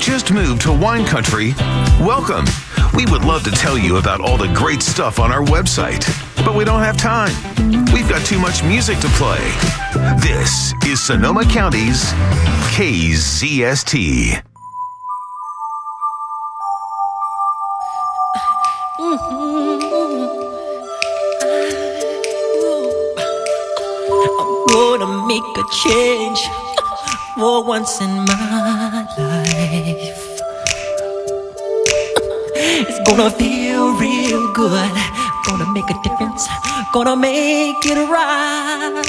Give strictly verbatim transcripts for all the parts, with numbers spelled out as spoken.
just moved to wine country? Welcome. We would love to tell you about all the great stuff on our website, but we don't have time. We've got too much music to play. This is Sonoma County's K Z S T. I'm gonna make a change for once in my life. It's gonna feel real good. Gonna make a difference. Gonna make it right.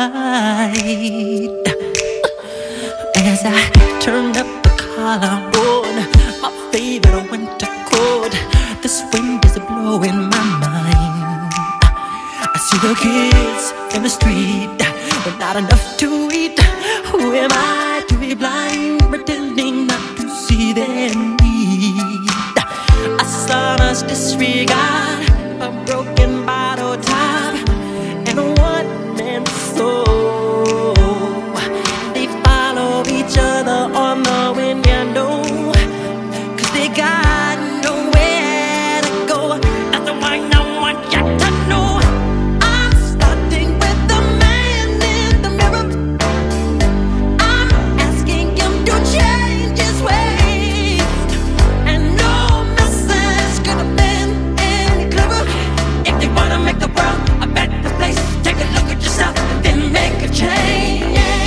As I turn up the collar on my favorite winter coat, this wind is blowing my mind. I see the kids in the street with not enough to eat. Who am I to be blind, pretending not to see their need? A sonorous disregard, a broken bottle top, and a one-man soul. They follow each other on the wind, you know, 'cause they got nowhere to go. That's why I want you to know I'm starting with the man in the mirror. I'm asking him to change his ways, and no message could have been any clearer. If you wanna make the world a better place, take a look at yourself and then make a change.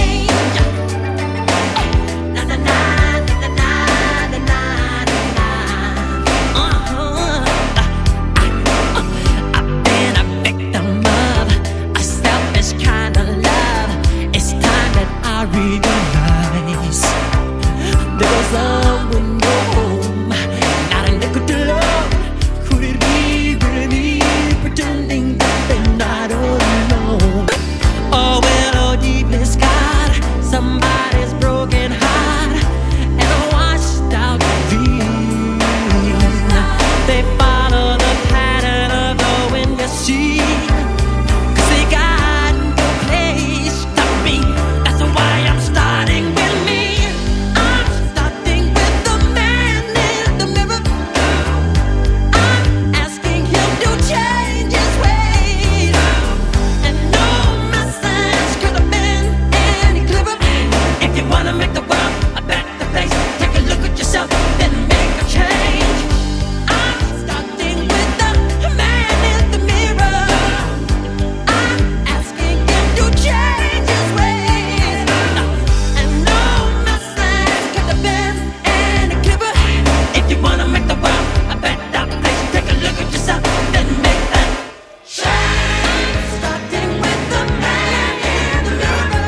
Na na na na na na na na. Uh-huh. I've been a victim of a selfish kind of love. It's time that I realize there was someone home, not a nickel to love. Could it be really me pretending that they're not alone? Oh well, oh deeply scarred, somebody's broken heart and a washed out dream. They follow the pattern of the wind, you see, 'cause they got no place to be. That's why I'm starting with me. I'm starting with the man in the mirror. I'm asking him to change his ways, and no message could have been any clearer. If you wanna make the world a better place, take a look at yourself, then make a change. I'm starting with the man in the mirror. I'm asking him to change his ways, and no message could have been any clearer. If you wanna make the world a better place, take a look at yourself, then make that change. I'm starting with the man in the mirror.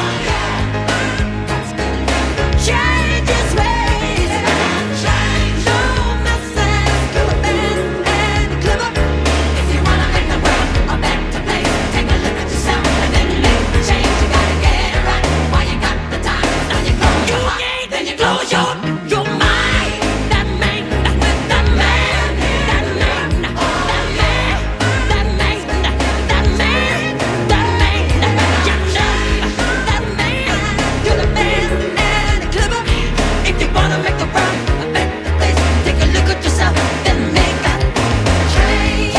Change his ways, no message could have been any clearer. If you wanna make the world a better place, take a look at yourself and then make the change. You gotta get it right while you got the time. Now you close your heart, then you close your your mind. That man, that with that man, that man, that man, that man, that man, that man, that man, could have been any clearer. If you wanna make the world a better place, take a look at yourself, then make that change.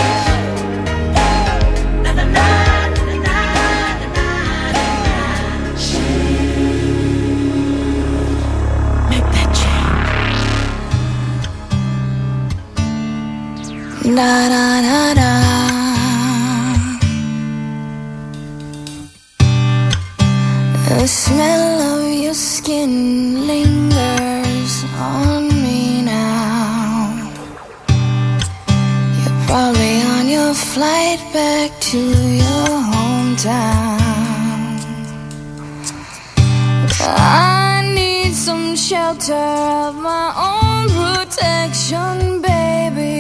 Na na na na na na na. Make that change. Da da da da. The smell of your skin lingers on me now. You're probably on your flight back to your hometown. I need some shelter of my own protection, baby.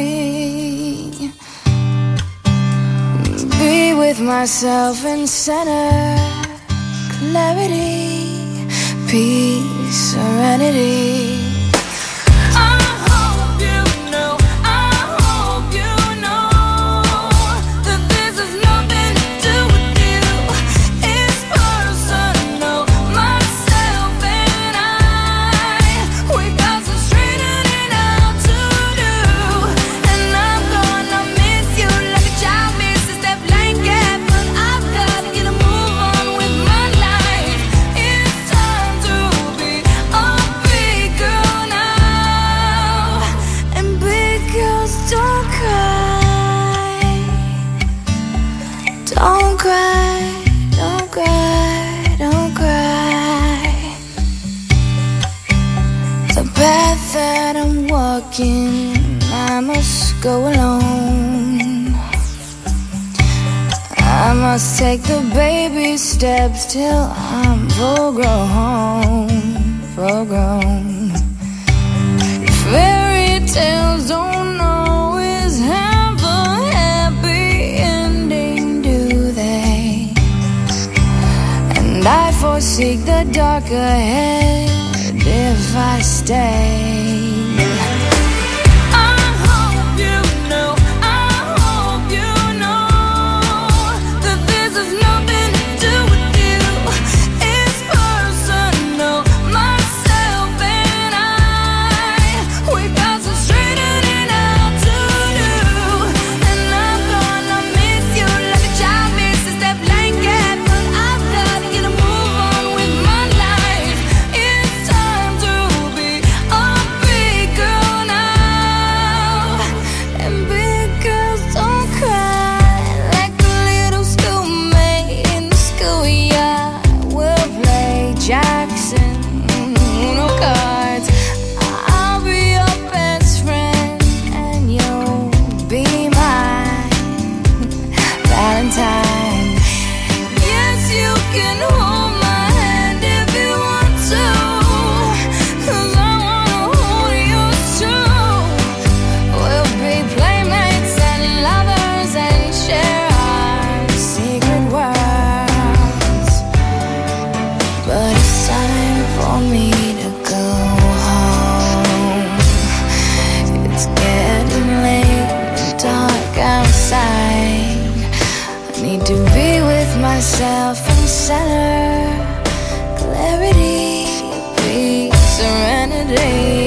Be with myself in center, clarity, peace, serenity. I hope you know, I hope you know that this has nothing to do with you. It's personal, myself and I. We got some path that I'm walking, I must go alone. I must take the baby steps till I'm full grown, full grown. Fairy tales don't always have a happy ending, do they? And I foresee the dark ahead if I stay. Myself in center, clarity, peace, serenity.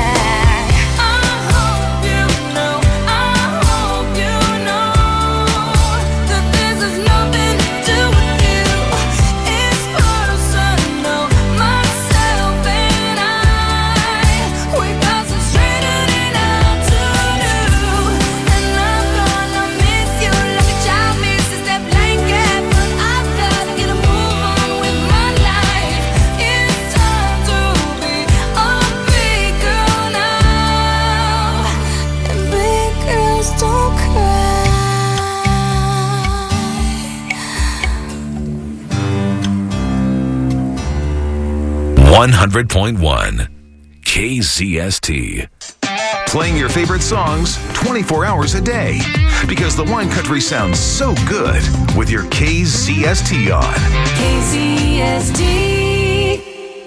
one hundred point one K Z S T. Playing your favorite songs twenty-four hours a day. Because the wine country sounds so good with your K Z S T on. K Z S T.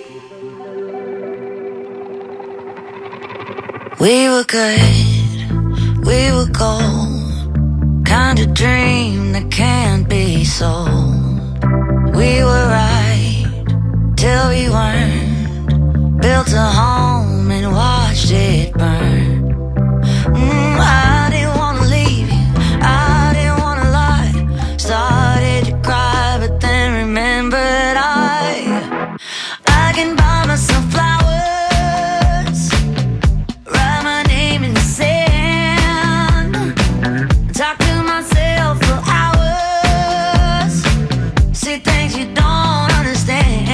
We were good, we were gold. Kind of dream that can't be sold. We were right till we weren't. Built a home and watched it burn. mm, I didn't wanna leave you, I didn't wanna lie. Started to cry but then remembered I I can buy myself flowers, write my name in the sand, talk to myself for hours, see things you don't understand.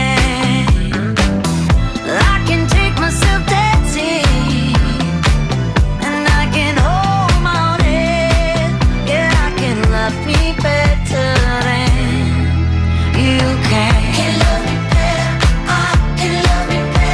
Can love me better, I can love me better.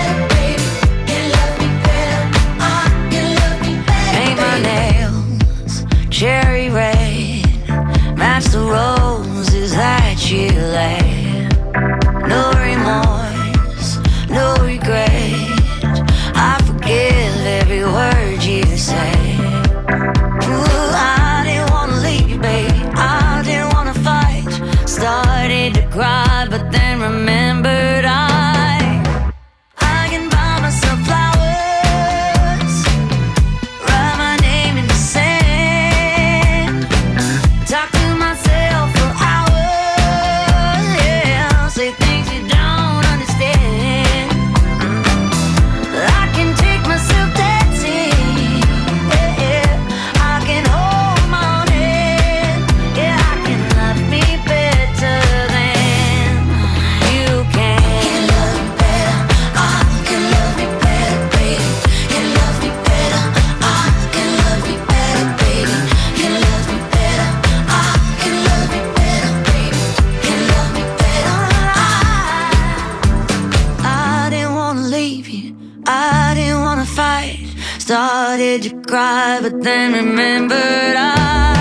I didn't wanna fight, started to cry, but then remembered I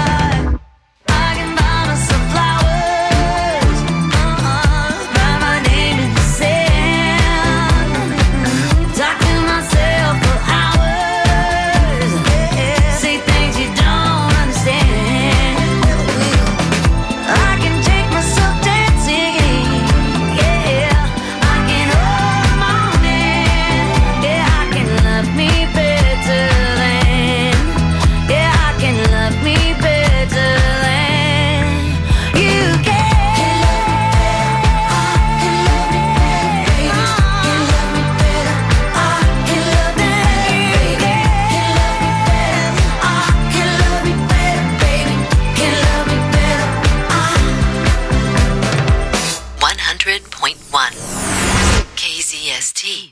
K Z S T.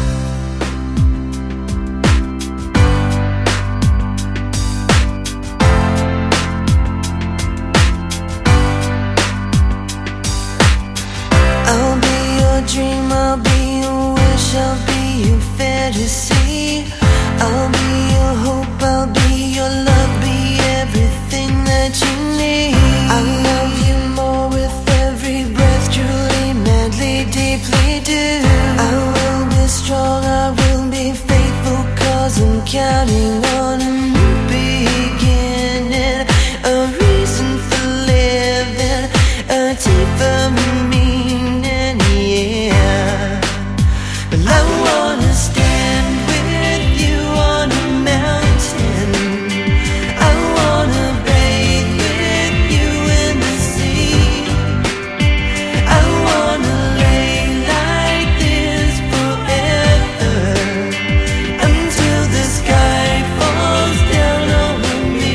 I'll be your dream, I'll be your wish, I'll be your fantasy. I'll be your hope, I'll be your love, be everything that you need. I love you more with every breath, truly, madly, deeply do. I will be strong, I will be faithful, cause I'm counting on a new beginning, a reason for living, a deeper meaning, yeah. But I wanna stand with you on a mountain, I wanna bathe with you in the sea, I wanna lay like this forever, until the sky falls down over me.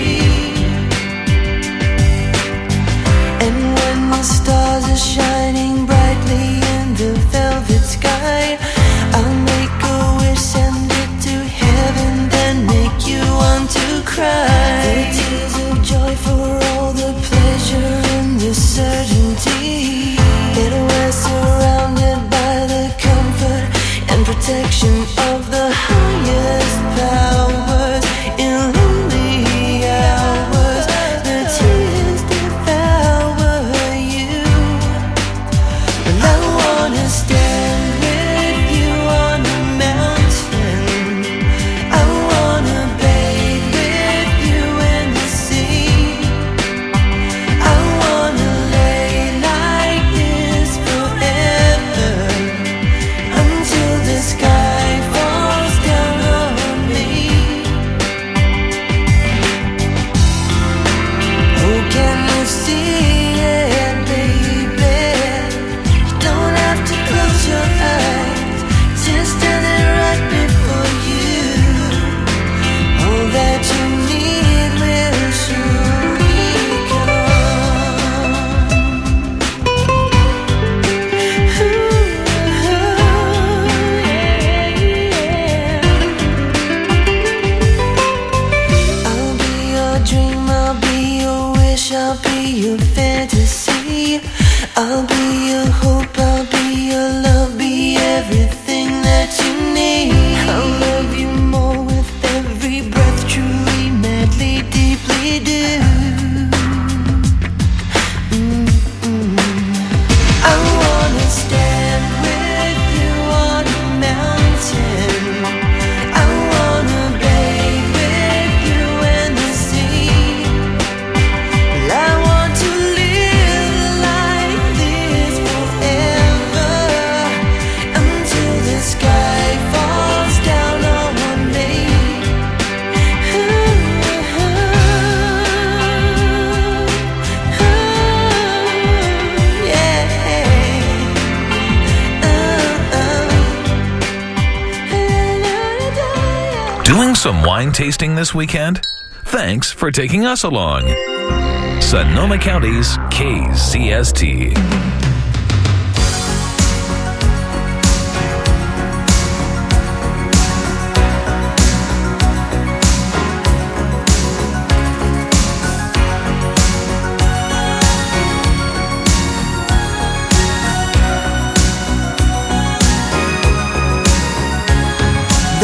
And when the stars are shining brightly in the velvet sky, I'll make a wish, send it to heaven, then make you want to cry. The tears of joy for all the pleasure and the certainty that we're surrounded by the comfort and protection of the highest powers. In lonely hours, the tears devour you. But I wanna stand with you on a mountain, I wanna bathe with you in the sea, I wanna lay like this forever, until the sky falls down on me. Oh, can you see it, baby? You don't have to close your eyes, just standing right before you. All that you need will surely come. I'll be your dream, I'll be your wish, I'll be your fantasy. I'll be your hope, I'll be your love, be everything that you need. I'll love you more with every breath, truly, madly, deeply do. I wanna stand with you on a mountain, I wanna bathe with you in the sea. I want to live like this forever, until the sky falls down on me. Doing some wine tasting this weekend? Thanks for taking us along. Sonoma County's K Z S T.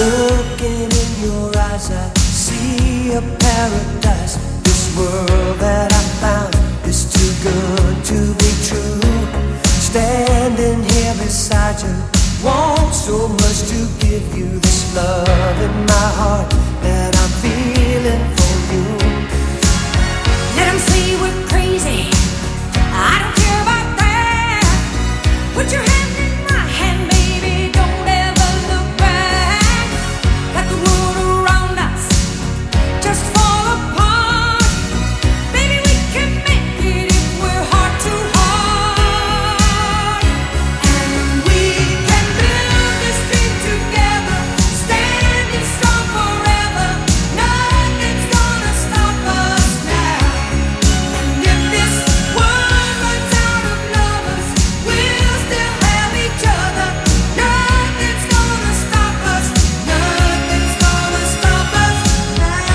Looking in your eyes, I see a paradise. This world that I found is too good to be true. Standing here beside you, want so much to give you this love in my heart that I'm feeling for you. Let them say we're crazy, I don't care about that. Put your hand in my hand, baby, don't ever look back. Let the world around us just fall apart. Baby, we can make it if we're heart to heart. And we can build this dream together, standing strong forever. Nothing's gonna stop us now. And if this world runs out of lovers, we'll still have each other. Nothing's gonna stop us. Nothing's gonna stop us now.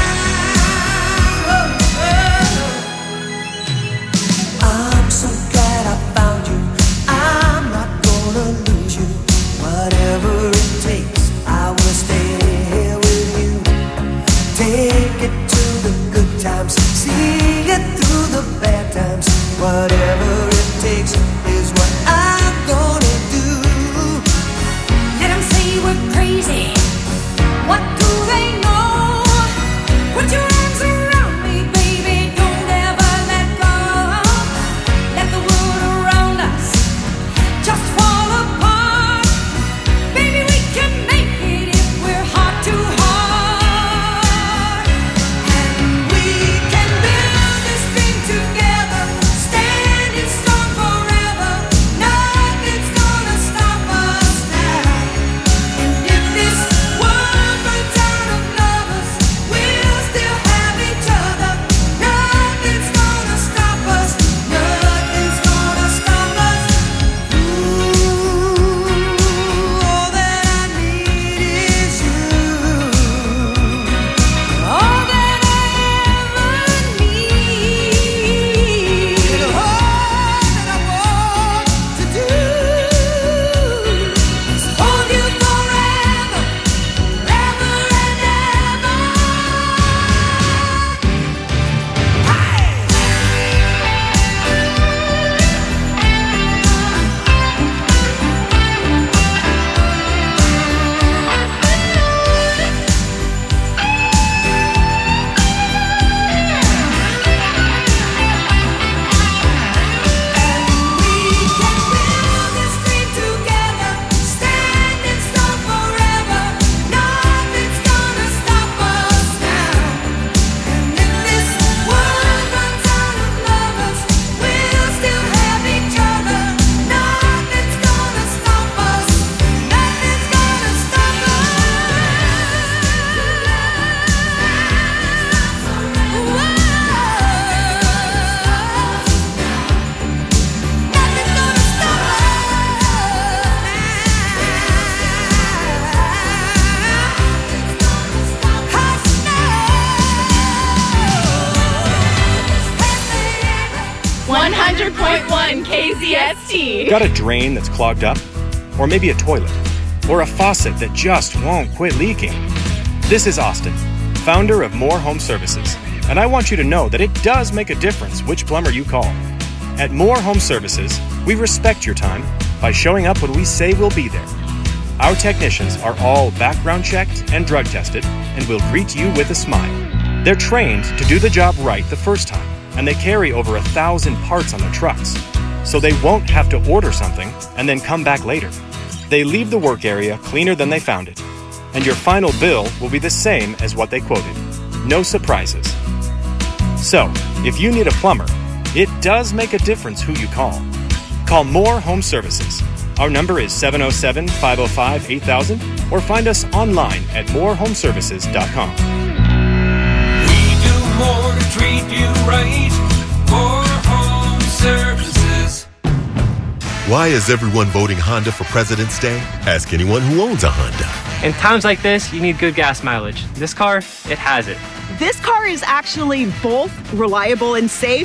I'm so glad I found you. I'm not gonna lose you. Whatever it takes, I will stay here with you. Take it to the good times, see it through the bad times. Whatever it takes is what I'm gonna do. Let them say we're crazy. What do they know? Put your arms around me, baby. Don't ever let go. Let the world around us just fall apart. Baby, we can make it if we're heart to heart. And we can build this dream together, standing strong forever. Nothing's gonna stop us now. And if this world runs out of lovers, we'll still have each other. Nothing's gonna stop us. Nothing's gonna stop us. Ooh, all that I need is you. All that I ever need. And all that I want to do is hold you forever, forever and ever. We can build this dream together, standing strong forever. Nothing's gonna stop us now. And if this world runs out of lovers, we'll still have each other. Nothing's gonna stop us. Nothing's gonna stop one hundred point one K Z S T. Got a drain that's clogged up? Or maybe a toilet? Or a faucet that just won't quit leaking? This is Austin, founder of More Home Services, and I want you to know that it does make a difference which plumber you call. At More Home Services, we respect your time by showing up when we say we'll be there. Our technicians are all background checked and drug tested and will greet you with a smile. They're trained to do the job right the first time, and they carry over a thousand parts on their trucks, so they won't have to order something and then come back later. They leave the work area cleaner than they found it, and your final bill will be the same as what they quoted. No surprises. So, if you need a plumber, it does make a difference who you call. Call More Home Services. Our number is seven oh seven, five oh five, eight thousand, or find us online at more home services dot com. We do more to treat you right. More Home Services. Why is everyone voting Honda for President's Day? Ask anyone who owns a Honda. In times like this, you need good gas mileage. This car, it has it. This car is actually both reliable and safe.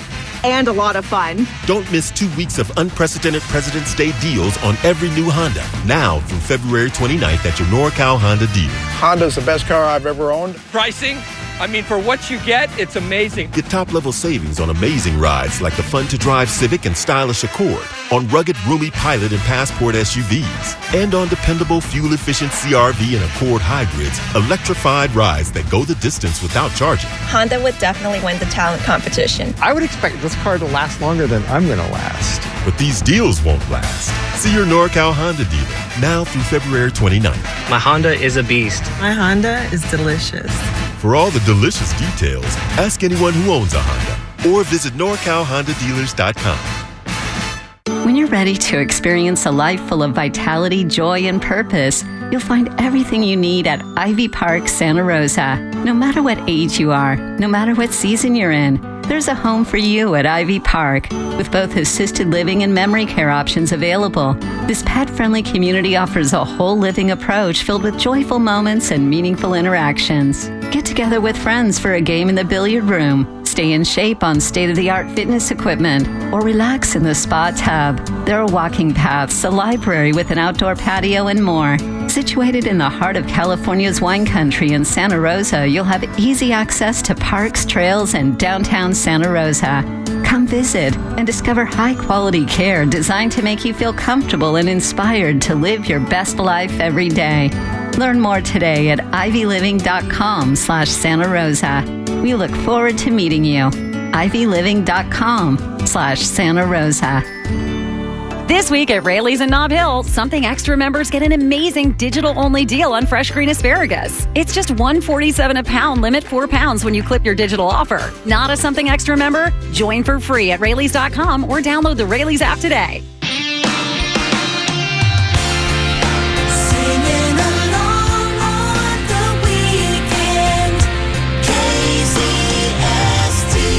and a lot of fun. Don't miss two weeks of unprecedented President's Day deals on every new Honda. Now through February twenty-ninth at your NorCal Honda dealer. Honda's the best car I've ever owned. Pricing? I mean, for what you get, it's amazing. Get top-level savings on amazing rides like the fun-to-drive Civic and stylish Accord, on rugged, roomy Pilot and Passport S U Vs, and on dependable, fuel-efficient C R V and Accord hybrids, electrified rides that go the distance without charging. Honda would definitely win the talent competition. I would expect this car to last longer than I'm going to last. But these deals won't last. See your NorCal Honda dealer now through February twenty-ninth. My Honda is a beast. My Honda is delicious. For all the delicious details, ask anyone who owns a Honda or visit nor cal honda dealers dot com. When you're ready to experience a life full of vitality, joy, and purpose, you'll find everything you need at Ivy Park Santa Rosa. No matter what age you are, no matter what season you're in, there's a home for you at Ivy Park, with both assisted living and memory care options available. This pet-friendly community offers a whole living approach filled with joyful moments and meaningful interactions. Get together with friends for a game in the billiard room, stay in shape on state-of-the-art fitness equipment, or relax in the spa tub. There are walking paths, a library with an outdoor patio, and more. Situated in the heart of California's wine country in Santa Rosa, you'll have easy access to parks, trails, and downtown Santa Rosa. Come visit and discover high-quality care designed to make you feel comfortable and inspired to live your best life every day. Learn more today at ivy living dot com slash Santa Rosa. We look forward to meeting you. ivy living dot com slash Santa Rosa. This week at Raley's in Nob Hill, Something Extra members get an amazing digital-only deal on fresh green asparagus. It's just one dollar and forty-seven cents a pound, limit four pounds when you clip your digital offer. Not a Something Extra member? Join for free at Raley's dot com or download the Raley's app today. Singing along on the weekend, K Z S T.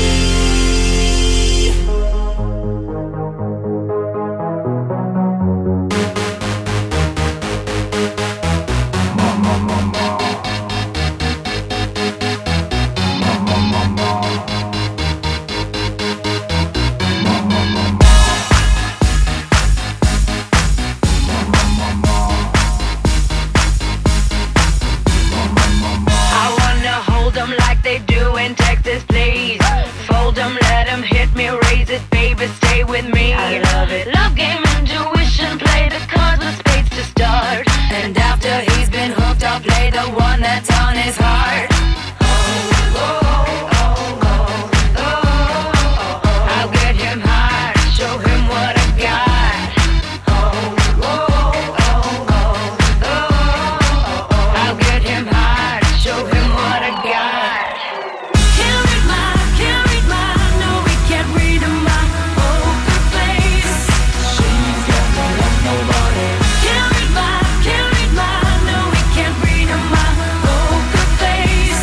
I wanna hold 'em like they do in Texas, please. Fold 'em, let 'em hit me, raise it, baby, stay with me. I love it. Love game, intuition, play the cards with spades to start. And after he's been hooked, I'll play the one that's on his heart. Oh, oh, oh, oh, oh, oh, oh. I'll get him hard, show him what I got. Oh, oh, oh, oh, oh, oh, oh. I'll get him hard, show him what I got. Can't read my, can't read my, no, we can't read my poker face. She's got no love, nobody. Can't read my, can't read my, no, we can't read my poker face.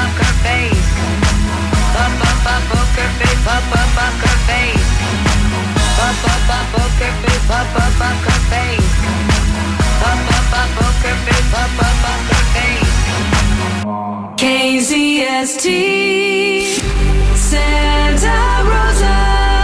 poker face. Pop up a poker face, pop up poker face. Pop up a poker face, pop up poker face. Pop up a poker face, pop up poker face. K Z S T Santa Rosa.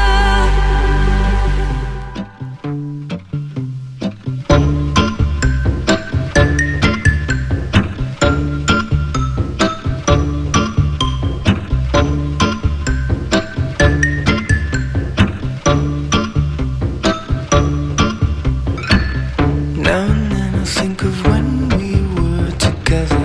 Now and then I think of when we were together,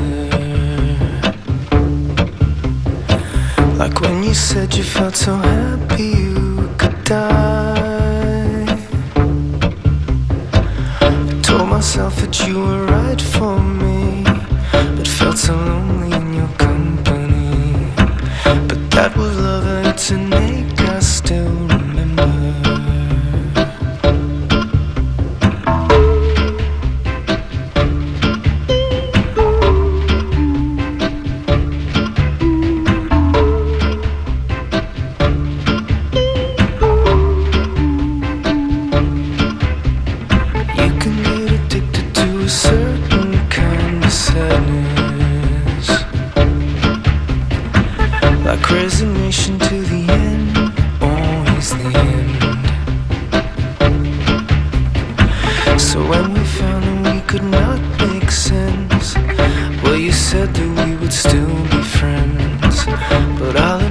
like when you said you felt so happy you could die. I told myself that you were right for me, but felt so lonely in your company. But that was love and it's an ache I still remember. A certain kind of sadness, like resignation to the end, always the end. So when we found that we could not make sense, well, you said that we would still be friends, but I'll